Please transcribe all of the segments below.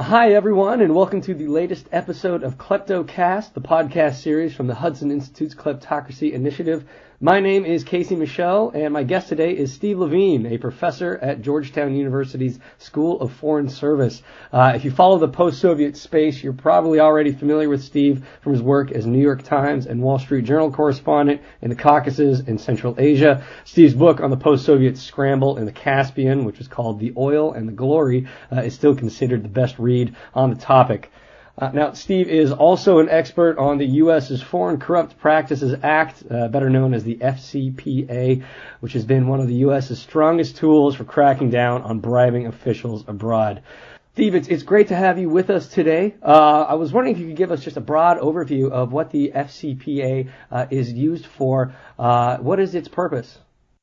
Hi, everyone, and welcome to the latest episode of KleptoCast, the podcast series from the Hudson Institute's Kleptocracy Initiative. My name is Casey Michelle, and my guest today is Steve Levine, a professor at Georgetown University's School of Foreign Service. If you follow the post-Soviet space, you're probably already familiar with Steve from his work as New York Times and Wall Street Journal correspondent in the Caucasus and Central Asia. Steve's book on the post-Soviet scramble in the Caspian, which is called The Oil and the Glory, is still considered the best read on the topic. Now, Steve is also an expert on the U.S.'s Foreign Corrupt Practices Act, better known as the FCPA, which has been one of the U.S.'s strongest tools for cracking down on bribing officials abroad. Steve, it's great to have you with us today. I was wondering if you could give us just a broad overview of what the FCPA is used for. What is its purpose?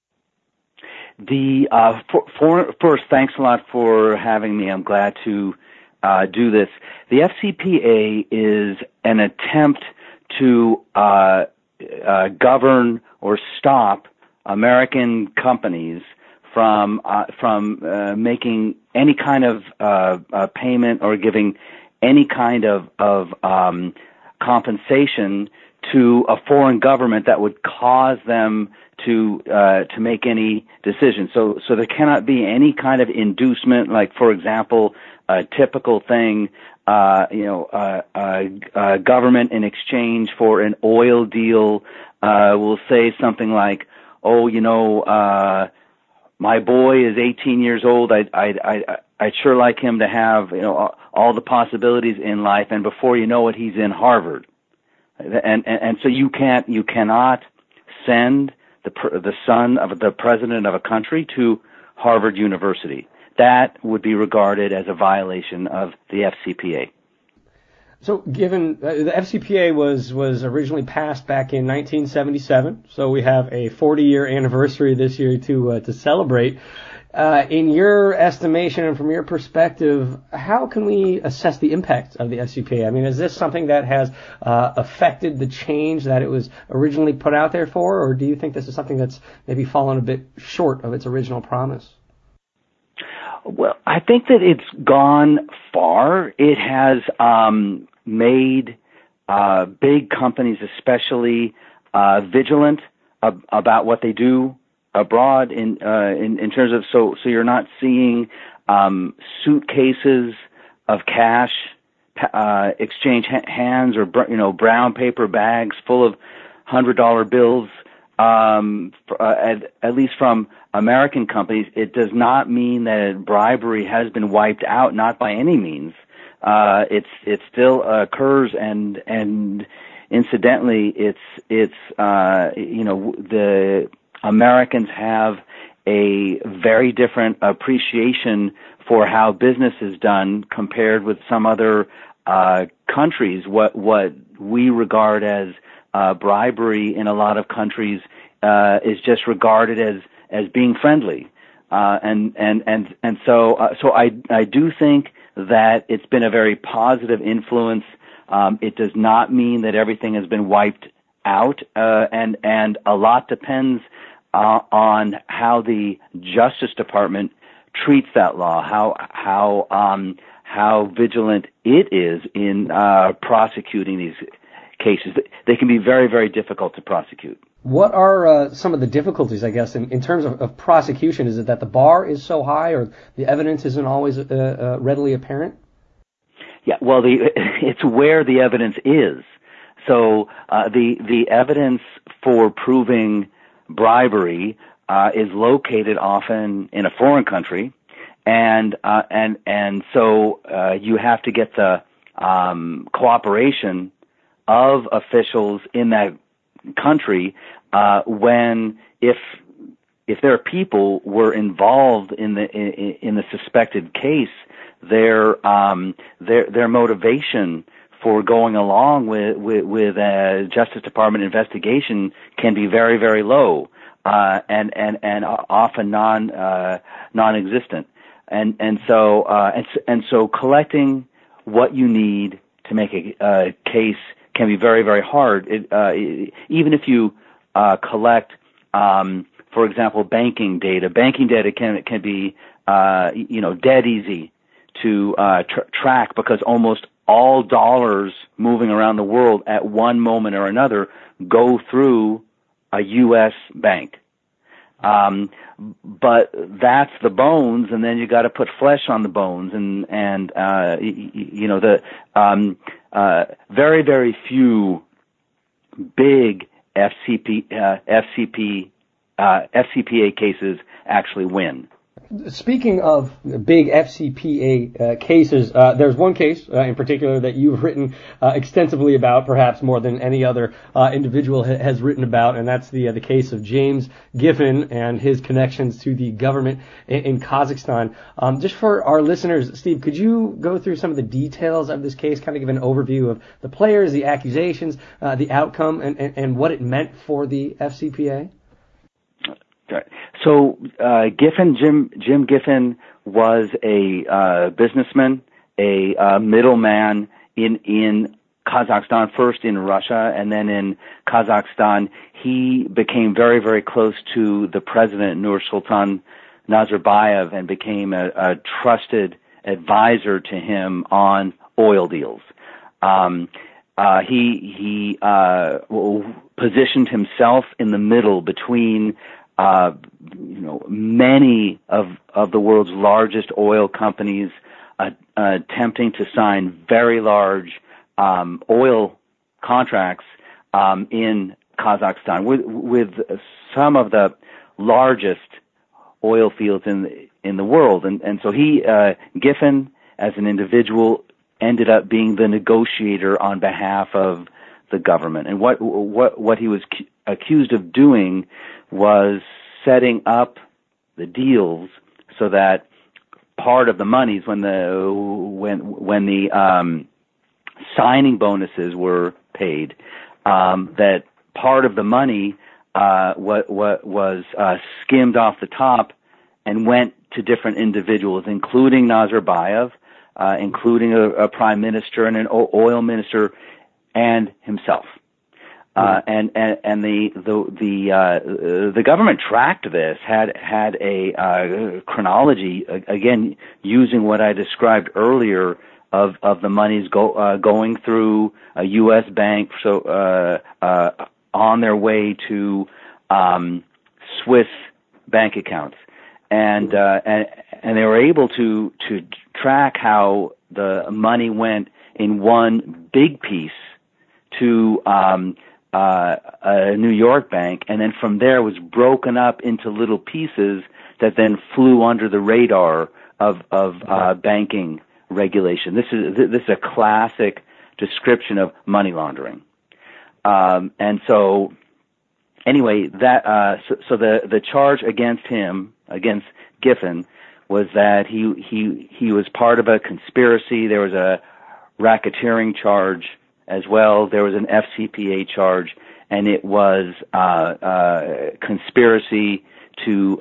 First, thanks a lot for having me. I'm glad to do this. The FCPA is an attempt to govern or stop American companies from making any kind of payment or giving any kind of compensation to a foreign government that would cause them to make any decision. So there cannot be any kind of inducement, like, for example, a typical thing, government in exchange for an oil deal will say something like, my boy is 18 years old. I'd sure like him to have, all the possibilities in life, and before you know it, he's in Harvard. And so you cannot send the son of the president of a country to Harvard University. That would be regarded as a violation of the FCPA. So given the FCPA was originally passed back in 1977, so we have a 40-year anniversary this year to celebrate. In your estimation and from your perspective, how can we assess the impact of the FCPA? I mean, is this something that has affected the change that it was originally put out there for, or do you think this is something that's maybe fallen a bit short of its original promise? Well, I think that it's gone far. It has made big companies especially vigilant about what they do abroad in terms of so you're not seeing suitcases of cash exchange hands or brown paper bags full of $100 bills. At least from American companies, it does not mean that bribery has been wiped out, not by any means. It still occurs, and incidentally, the Americans have a very different appreciation for how business is done compared with some other countries. What we regard as bribery in a lot of countries is just regarded as being friendly, and so I do think that it's been a very positive influence. It does not mean that everything has been wiped out, and a lot depends on how the Justice Department treats that law, how vigilant it is in prosecuting these cases. They can be very, very difficult to prosecute. What are some of the difficulties, I guess, in terms of prosecution? Is it that the bar is so high, or the evidence isn't always readily apparent? Yeah, well, it's where the evidence is. So the evidence for proving bribery is located often in a foreign country, and so you have to get the cooperation of officials in that country if their people were involved in the suspected case, their motivation for going along with a Justice Department investigation can be very, very low, and often non-existent. And so collecting what you need to make a case can be very, very hard. Even if you collect, for example, banking data can be dead easy track, because almost all dollars moving around the world at one moment or another go through a U.S. bank. But that's the bones, and then you got to put flesh on the bones, and very, very few big FCPA cases actually win. Speaking of big FCPA cases, there's one case in particular that you've written extensively about, perhaps more than any other individual has written about, and that's the case of James Giffen and his connections to the government in Kazakhstan. Just for our listeners, Steve, could you go through some of the details of this case, kind of give an overview of the players, the accusations, the outcome, and what it meant for the FCPA? Right. So Giffen, Jim Giffen, was a businessman, a middleman in Kazakhstan, first in Russia and then in Kazakhstan. He became very, very close to the president, Nursultan Nazarbayev, and became a trusted advisor to him on oil deals. He positioned himself in the middle between many of the world's largest oil companies attempting to sign very large oil contracts in Kazakhstan with some of the largest oil fields in the world, and so Giffen, as an individual, ended up being the negotiator on behalf of the government. And what he was accused of doing was setting up the deals so that part of the monies, when the signing bonuses were paid, that part of the money was skimmed off the top and went to different individuals, including Nazarbayev, including a prime minister and an oil minister, and himself. And the government tracked this, had a chronology, again using what I described earlier of the monies going through a U.S. bank, so on their way to Swiss bank accounts, and they were able to track how the money went in one big piece to a New York bank, and then from there was broken up into little pieces that then flew under the radar of banking regulation. This is a classic description of money laundering. And so anyway, so the charge against him, against Giffen, was that he was part of a conspiracy. There was a racketeering charge as well. There was an FCPA charge, and it was conspiracy to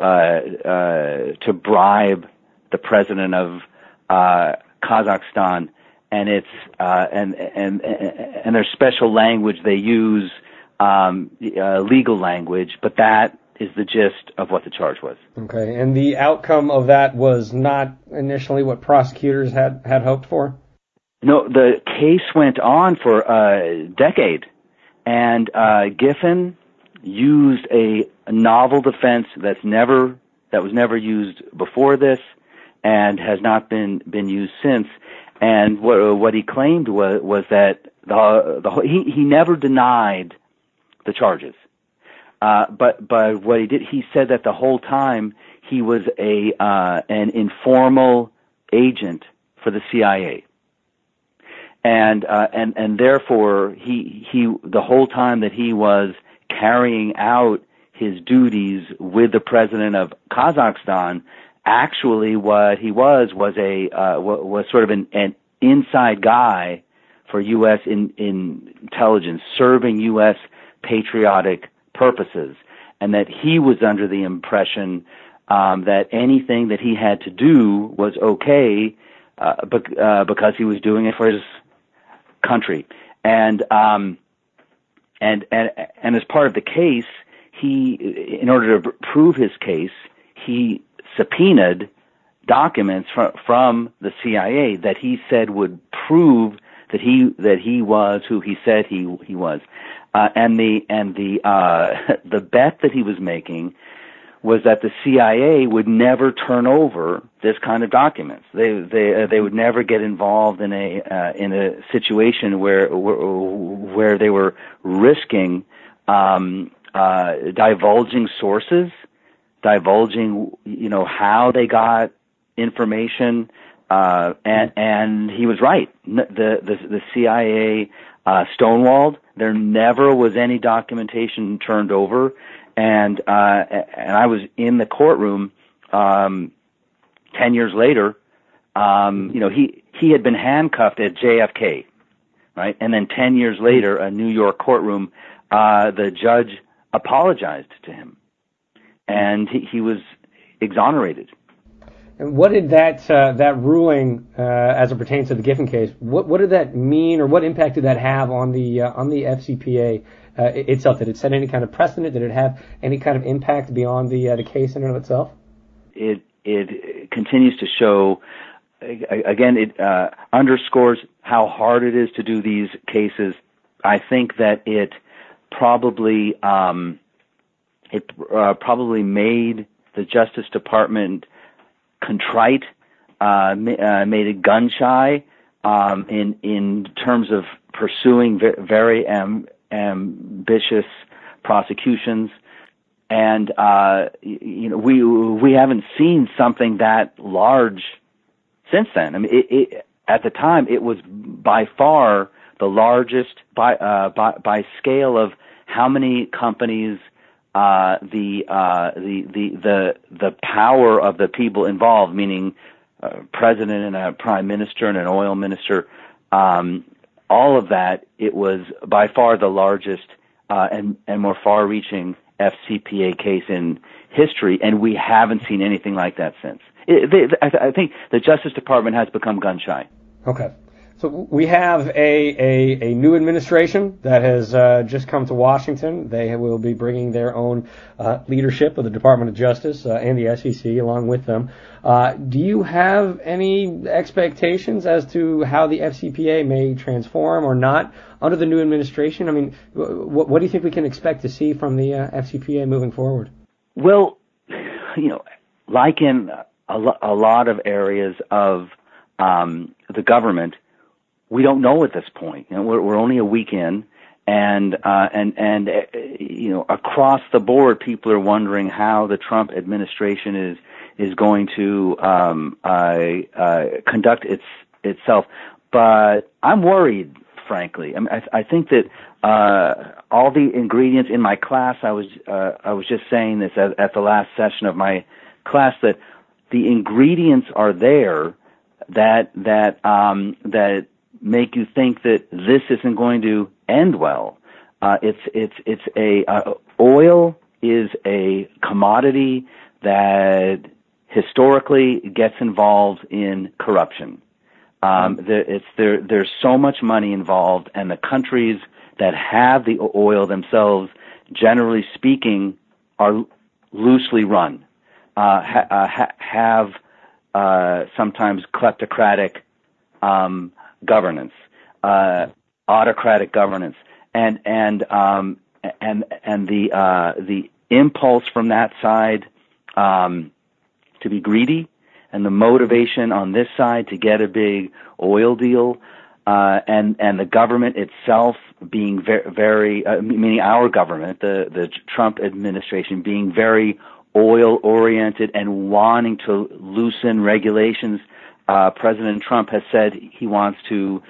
bribe the president of Kazakhstan. And it's and there's special language they use, legal language, but that is the gist of what the charge was. Okay, and the outcome of that was not initially what prosecutors had hoped for? No, the case went on for a decade, and Giffen used a novel defense that was never used before this, and has not been used since. And what he claimed was that he never denied the charges, but what he did, he said that the whole time he was an informal agent for the CIA. And therefore he the whole time that he was carrying out his duties with the president of Kazakhstan, actually what he was sort of an inside guy for U.S. intelligence, serving U.S. patriotic purposes, and that he was under the impression that anything that he had to do was okay because he was doing it for his country, and as part of the case, in order to prove his case, he subpoenaed documents from the CIA that he said would prove that he was who he said he was, and the bet that he was making was that the CIA would never turn over this kind of documents. They would never get involved in a situation where they were risking divulging sources, divulging how they got information, and he was right. The CIA stonewalled. There never was any documentation turned over. And I was in the courtroom 10 years later. He had been handcuffed at JFK, right? And then 10 years later, a New York courtroom, the judge apologized to him, and he was exonerated. And what did that ruling, as it pertains to the Giffen case, what did that mean, or what impact did that have on the FCPA itself? Did it set any kind of precedent? Did it have any kind of impact beyond the case in and of itself? It continues to show. Again, it underscores how hard it is to do these cases. I think that it probably made the Justice Department contrite, made it gun shy in terms of pursuing very ambitious prosecutions, and we haven't seen something that large since then. I mean, at the time it was by far the largest by scale of how many companies. The power of the people involved, meaning president and a prime minister and an oil minister, all of that, it was by far the largest and more far-reaching FCPA case in history, and we haven't seen anything like that since. I think the Justice Department has become gun-shy. Okay. So we have a new administration that has just come to Washington. They will be bringing their own leadership of the Department of Justice and the SEC along with them. Do you have any expectations as to how the FCPA may transform or not under the new administration? I mean, what do you think we can expect to see from the FCPA moving forward? Well, like in a lot of areas of the government, we don't know at this point. We're only a week in, and across the board, people are wondering how the Trump administration is going to conduct itself. But I'm worried, frankly. I think that all the ingredients in my class. I was just saying this at the last session of my class, that the ingredients are there that make you think that this isn't going to end well. Oil is a commodity that historically gets involved in corruption. There's so much money involved, and the countries that have the oil themselves, generally speaking, are loosely run, have sometimes kleptocratic governance, autocratic governance, and the impulse from that side to be greedy, and the motivation on this side to get a big oil deal, and the government itself being very meaning our government, the Trump administration, being very oil oriented and wanting to loosen regulations. President Trump has said he wants to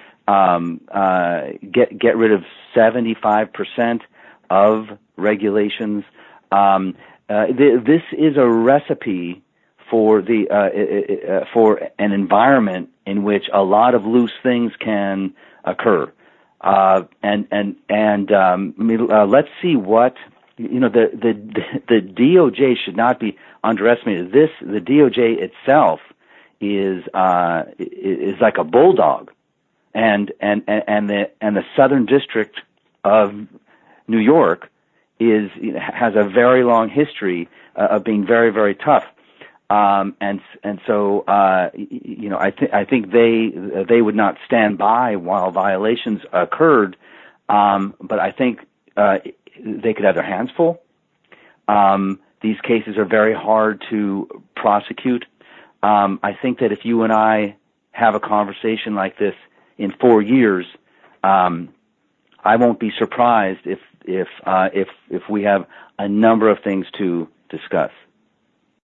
get rid of 75% of regulations. This is a recipe for for an environment in which a lot of loose things can occur. Let's see what the DOJ should not be underestimated. The DOJ itself is like a bulldog, and the Southern District of New York has a very long history of being very, very tough. And so I think they would not stand by while violations occurred, but I think they could have their hands full. These cases are very hard to prosecute. I think that if you and I have a conversation like this in 4 years, I won't be surprised if we have a number of things to discuss.